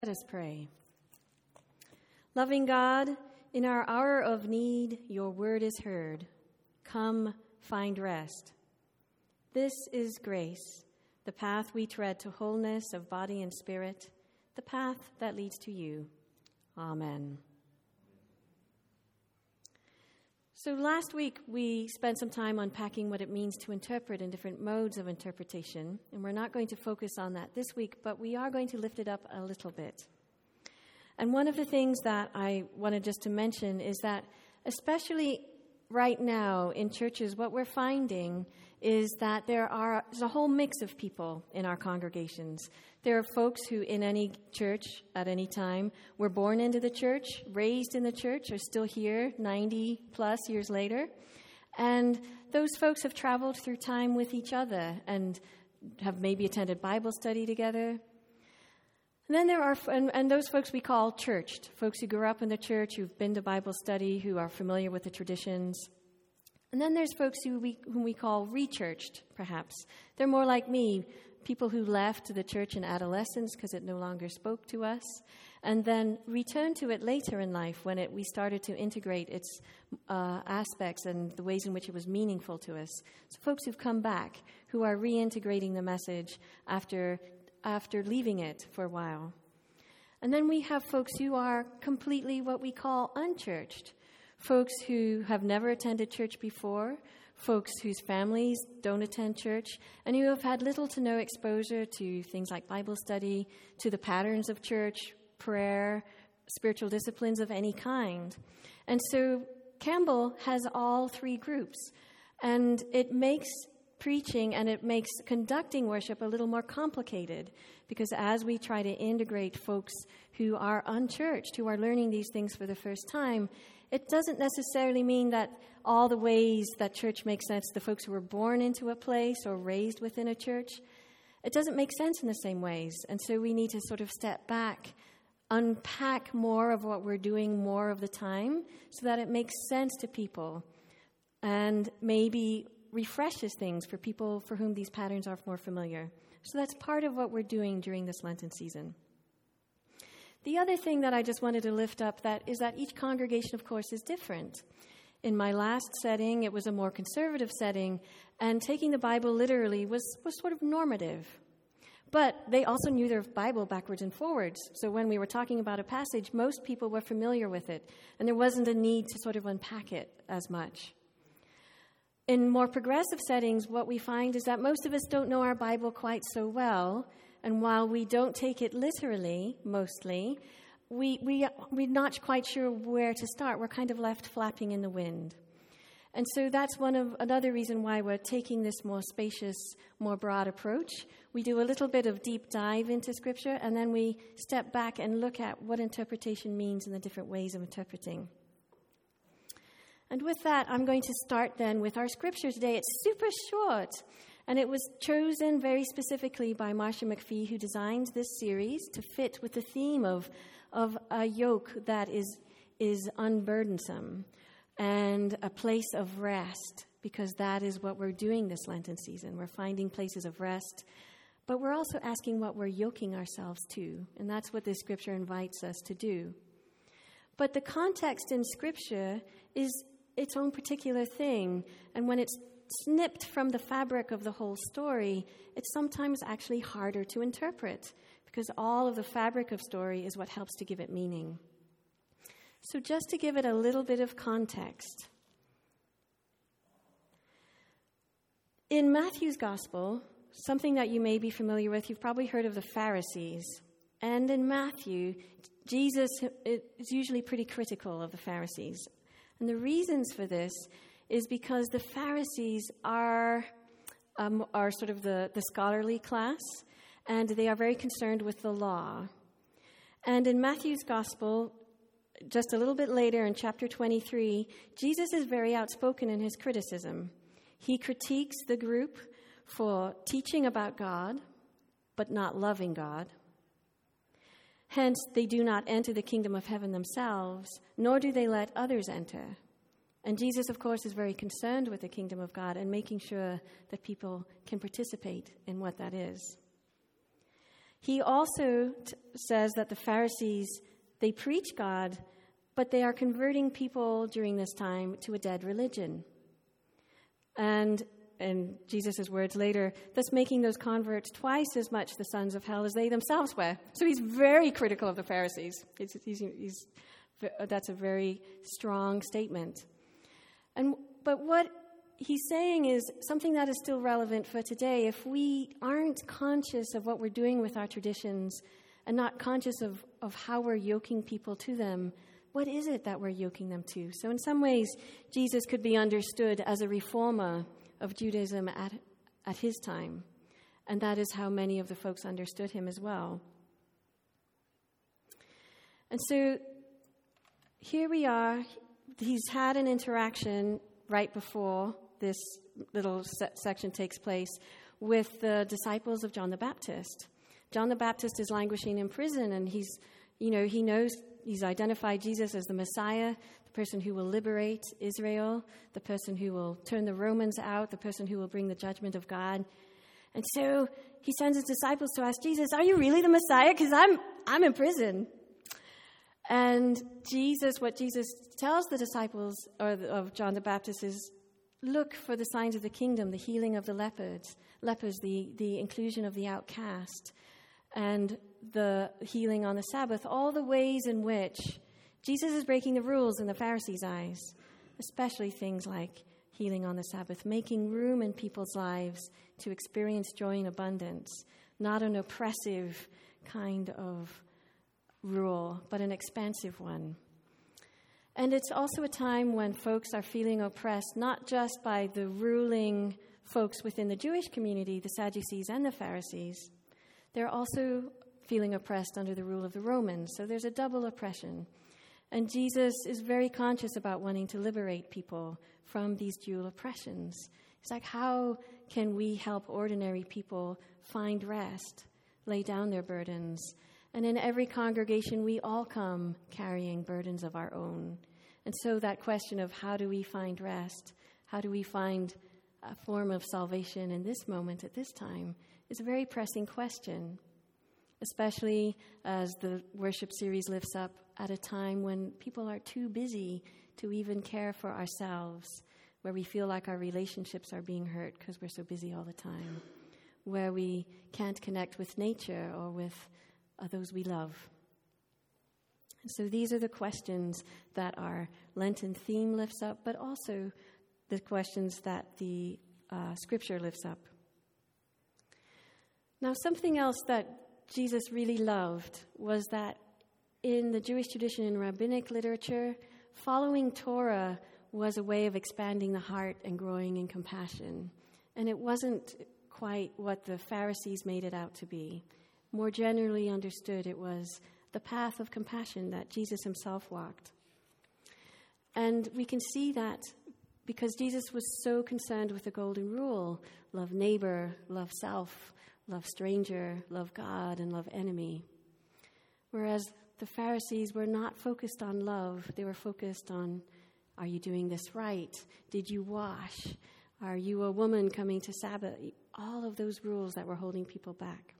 Let us pray. Loving God, in our hour of need, your word is heard. Come, find rest. This is grace, the path we tread to wholeness of body and spirit, the path that leads to you. Amen. So last week we spent some time unpacking what it means to interpret in different modes of interpretation, and we're not going to focus on that this week, but we are going to lift it up a little bit. And one of the things that I wanted just to mention is that especially right now in churches, what we're finding is that there's a whole mix of people in our congregations. There are folks who in any church at any time were born into the church, raised in the church, are still here 90 plus years later. And those folks have traveled through time with each other and have maybe attended Bible study together. And then there are, and those folks we call churched, folks who grew up in the church, who've been to Bible study, who are familiar with the traditions. And then there's folks whom we call rechurched, perhaps. They're more like me, people who left the church in adolescence because it no longer spoke to us, and then returned to it later in life when we started to integrate its aspects and the ways in which it was meaningful to us. So folks who've come back, who are reintegrating the message after leaving it for a while. And then we have folks who are completely what we call unchurched, folks who have never attended church before, folks whose families don't attend church, and who have had little to no exposure to things like Bible study, to the patterns of church, prayer, spiritual disciplines of any kind. And so Campbell has all three groups, and it makes preaching and it makes conducting worship a little more complicated, because as we try to integrate folks who are unchurched, who are learning these things for the first time, it doesn't necessarily mean that all the ways that church makes sense, the folks who were born into a place or raised within a church, it doesn't make sense in the same ways. And so we need to sort of step back, unpack more of what we're doing more of the time so that it makes sense to people and maybe refreshes things for people for whom these patterns are more familiar. So that's part of what we're doing during this Lenten season. The other thing that I just wanted to lift up is that each congregation, of course, is different. In my last setting, it was a more conservative setting, and taking the Bible literally was sort of normative. But they also knew their Bible backwards and forwards. So when we were talking about a passage, most people were familiar with it, and there wasn't a need to sort of unpack it as much. In more progressive settings, what we find is that most of us don't know our Bible quite so well, and while we don't take it literally, mostly, we're not quite sure where to start. We're kind of left flapping in the wind. And so that's another reason why we're taking this more spacious, more broad approach. We do a little bit of deep dive into Scripture, and then we step back and look at what interpretation means in the different ways of interpreting. And with that, I'm going to start then with our Scripture today. It's super short. And it was chosen very specifically by Marcia McPhee, who designed this series to fit with the theme of a yoke that is unburdensome and a place of rest, because that is what we're doing this Lenten season. We're finding places of rest, but we're also asking what we're yoking ourselves to, and that's what this Scripture invites us to do. But the context in Scripture is its own particular thing, and when it's snipped from the fabric of the whole story, it's sometimes actually harder to interpret, because all of the fabric of story is what helps to give it meaning. So just to give it a little bit of context. In Matthew's Gospel, something that you may be familiar with, you've probably heard of the Pharisees. And in Matthew, Jesus is usually pretty critical of the Pharisees. And the reasons for this is because the Pharisees are sort of the scholarly class, and they are very concerned with the law. And in Matthew's Gospel, just a little bit later in chapter 23, Jesus is very outspoken in his criticism. He critiques the group for teaching about God, but not loving God. Hence, they do not enter the kingdom of heaven themselves, nor do they let others enter. And Jesus, of course, is very concerned with the kingdom of God and making sure that people can participate in what that is. He also says that the Pharisees, they preach God, but they are converting people during this time to a dead religion. And in Jesus' words later, thus making those converts twice as much the sons of hell as they themselves were. So he's very critical of the Pharisees. That's a very strong statement. But what he's saying is something that is still relevant for today. If we aren't conscious of what we're doing with our traditions and not conscious of how we're yoking people to them, what is it that we're yoking them to? So in some ways, Jesus could be understood as a reformer of Judaism at his time. And that is how many of the folks understood him as well. And so here we are. He's had an interaction right before this little section takes place with the disciples of John the Baptist. John the Baptist is languishing in prison, and he knows he's identified Jesus as the Messiah, the person who will liberate Israel, the person who will turn the Romans out, the person who will bring the judgment of God. And so he sends his disciples to ask Jesus, "Are you really the Messiah? Because I'm in prison." And what Jesus tells the disciples of John the Baptist is, look for the signs of the kingdom, the healing of the lepers, the inclusion of the outcast, and the healing on the Sabbath, all the ways in which Jesus is breaking the rules in the Pharisees' eyes, especially things like healing on the Sabbath, making room in people's lives to experience joy in abundance, not an oppressive kind of rule, but an expansive one. And it's also a time when folks are feeling oppressed, not just by the ruling folks within the Jewish community, the Sadducees and the Pharisees. They're also feeling oppressed under the rule of the Romans. So there's a double oppression. And Jesus is very conscious about wanting to liberate people from these dual oppressions. It's like, how can we help ordinary people find rest, lay down their burdens? And in every congregation, we all come carrying burdens of our own. And so that question of how do we find rest, how do we find a form of salvation in this moment, at this time, is a very pressing question, especially as the worship series lifts up at a time when people are too busy to even care for ourselves, where we feel like our relationships are being hurt because we're so busy all the time, where we can't connect with nature or with those we love. So these are the questions that our Lenten theme lifts up, but also the questions that the Scripture lifts up. Now, something else that Jesus really loved was that in the Jewish tradition and rabbinic literature, following Torah was a way of expanding the heart and growing in compassion. And it wasn't quite what the Pharisees made it out to be. More generally understood, it was the path of compassion that Jesus himself walked. And we can see that because Jesus was so concerned with the golden rule: love neighbor, love self, love stranger, love God, and love enemy. Whereas the Pharisees were not focused on love. They were focused on, are you doing this right? Did you wash? Are you a woman coming to Sabbath? All of those rules that were holding people back.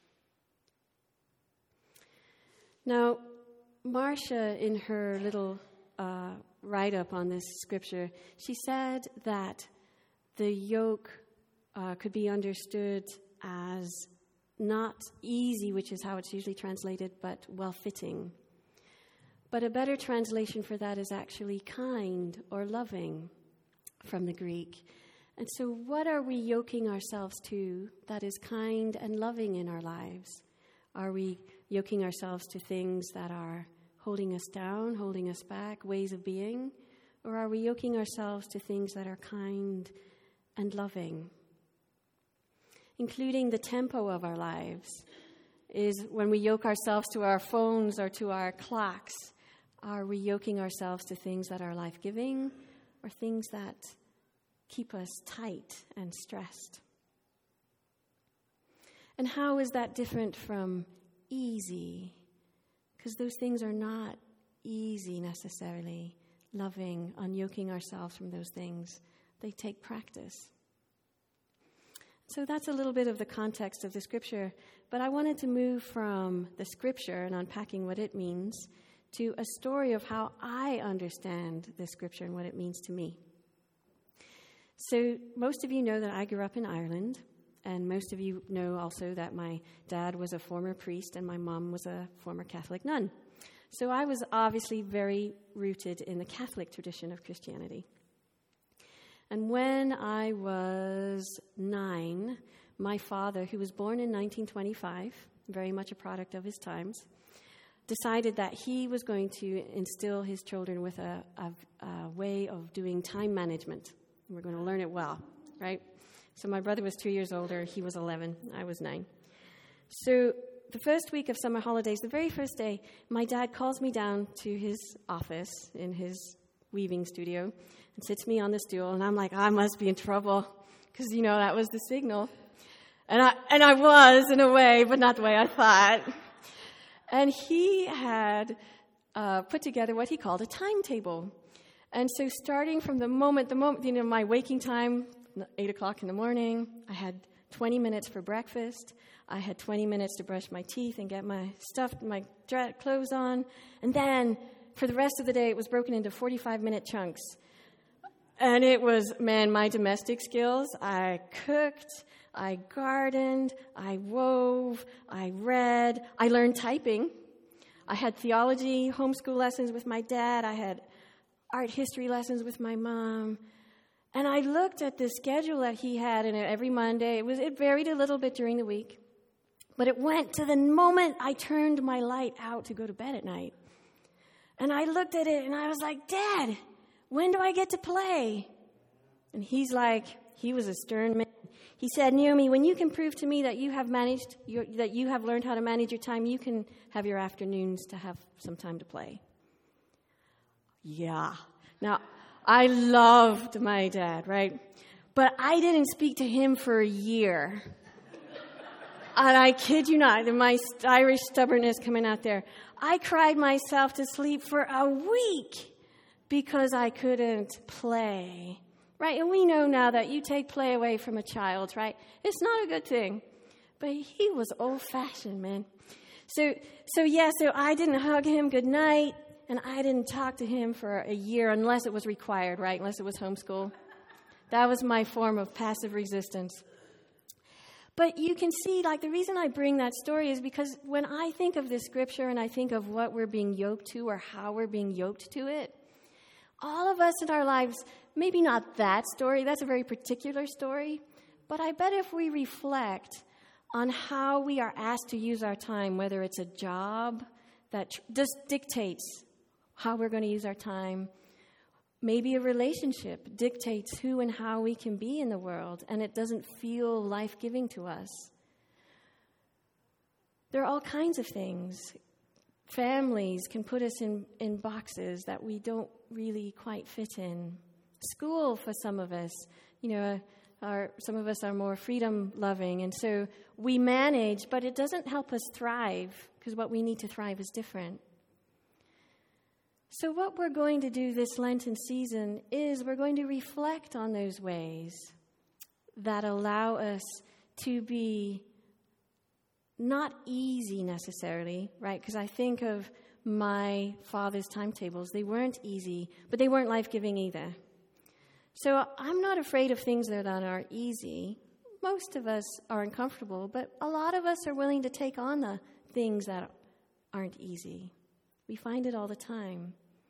Now, Marcia, in her little write-up on this scripture, she said that the yoke could be understood as not easy, which is how it's usually translated, but well-fitting. But a better translation for that is actually kind or loving from the Greek. And so what are we yoking ourselves to that is kind and loving in our lives? Are we yoking ourselves to things that are holding us down, holding us back, ways of being? Or are we yoking ourselves to things that are kind and loving? Including the tempo of our lives is when we yoke ourselves to our phones or to our clocks. Are we yoking ourselves to things that are life-giving or things that keep us tight and stressed? And how is that different from easy? Because those things are not easy necessarily. Loving, unyoking ourselves from those things. They take practice. So that's a little bit of the context of the scripture. But I wanted to move from the scripture and unpacking what it means to a story of how I understand the scripture and what it means to me. So most of you know that I grew up in Ireland, and most of you know also that my dad was a former priest and my mom was a former Catholic nun. So I was obviously very rooted in the Catholic tradition of Christianity. And when I was 9, my father, who was born in 1925, very much a product of his times, decided that he was going to instill his children with a way of doing time management. We're going to learn it well, right? So my brother was 2 years older. He was 11. I was 9. So the first week of summer holidays, the very first day, my dad calls me down to his office in his weaving studio and sits me on the stool, and I'm like, I must be in trouble, because, that was the signal. And I was, in a way, but not the way I thought. And he had put together what he called a timetable. And so starting from the moment, my waking time, 8 o'clock in the morning, I had 20 minutes for breakfast. I had 20 minutes to brush my teeth and get my clothes on. And then for the rest of the day, it was broken into 45-minute chunks. And it was, my domestic skills. I cooked, I gardened, I wove, I read, I learned typing. I had theology, homeschool lessons with my dad. I had art history lessons with my mom. And I looked at the schedule that he had, and every Monday, it varied a little bit during the week. But it went to the moment I turned my light out to go to bed at night. And I looked at it, and I was like, Dad, when do I get to play? And he was a stern man. He said, Naomi, when you can prove to me that you have learned how to manage your time, you can have your afternoons to have some time to play. Yeah. Now, I loved my dad, right? But I didn't speak to him for a year. And I kid you not, my Irish stubbornness coming out there. I cried myself to sleep for a week because I couldn't play, right? And we know now that you take play away from a child, right? It's not a good thing. But he was old-fashioned, man. So I didn't hug him goodnight, and I didn't talk to him for a year unless it was required, right? Unless it was homeschool. That was my form of passive resistance. But you can see, the reason I bring that story is because when I think of this scripture and I think of what we're being yoked to or how we're being yoked to it, all of us in our lives, maybe not that story, that's a very particular story, but I bet if we reflect on how we are asked to use our time, whether it's a job that just dictates how we're going to use our time, maybe a relationship dictates who and how we can be in the world, and it doesn't feel life-giving to us. There are all kinds of things. Families can put us in boxes that we don't really quite fit in. School, for some of us, some of us are more freedom-loving, and so we manage, but it doesn't help us thrive, because what we need to thrive is different. So what we're going to do this Lenten season is we're going to reflect on those ways that allow us to be not easy necessarily, right? Because I think of my father's timetables. They weren't easy, but they weren't life-giving either. So I'm not afraid of things that are easy. Most of us are uncomfortable, but a lot of us are willing to take on the things that aren't easy. We find it all the time.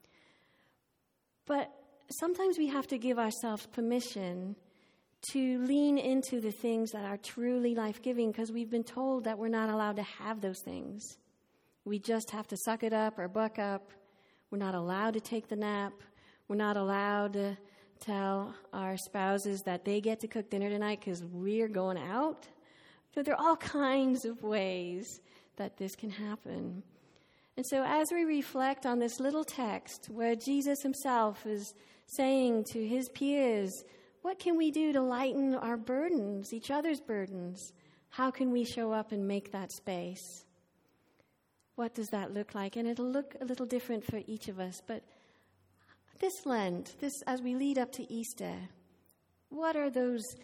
But sometimes we have to give ourselves permission to lean into the things that are truly life-giving, because we've been told that we're not allowed to have those things. We just have to suck it up or buck up. We're not allowed to take the nap. We're not allowed to tell our spouses that they get to cook dinner tonight because we're going out. So there are all kinds of ways that this can happen. And so as we reflect on this little text where Jesus himself is saying to his peers, what can we do to lighten our burdens, each other's burdens? How can we show up and make that space? What does that look like? And it'll look a little different for each of us. But this Lent, as we lead up to Easter, what are those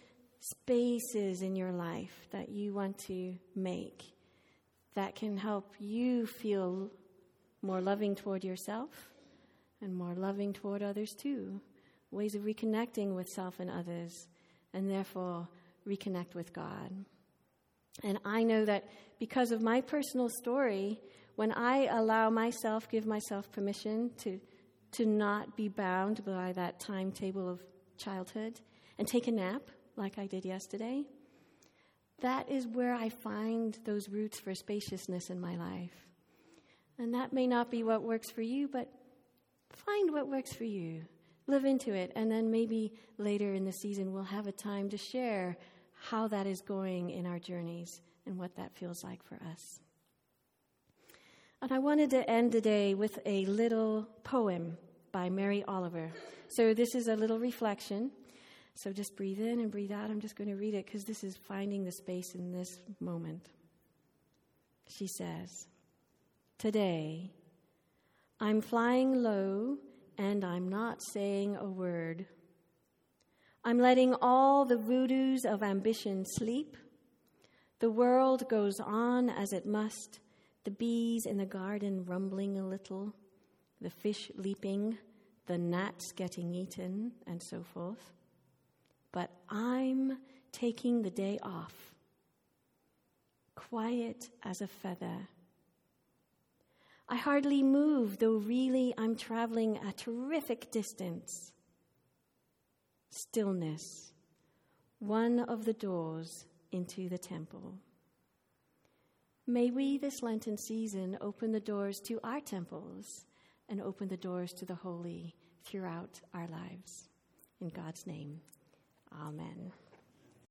spaces in your life that you want to make that can help you feel more loving toward yourself and more loving toward others too. Ways of reconnecting with self and others, and therefore reconnect with God. And I know that because of my personal story, when I allow myself, give myself permission to not be bound by that timetable of childhood and take a nap like I did yesterday, that is where I find those roots for spaciousness in my life. And that may not be what works for you, but find what works for you. Live into it, and then maybe later in the season we'll have a time to share how that is going in our journeys and what that feels like for us. And I wanted to end today with a little poem by Mary Oliver. So this is a little reflection. So just breathe in and breathe out. I'm just going to read it because this is finding the space in this moment. She says, "Today, I'm flying low and I'm not saying a word. I'm letting all the voodoos of ambition sleep. The world goes on as it must, the bees in the garden rumbling a little, the fish leaping, the gnats getting eaten, and so forth. But I'm taking the day off, quiet as a feather. I hardly move, though really I'm traveling a terrific distance. Stillness, one of the doors into the temple. May we this Lenten season open the doors to our temples and open the doors to the holy throughout our lives. In God's name, amen."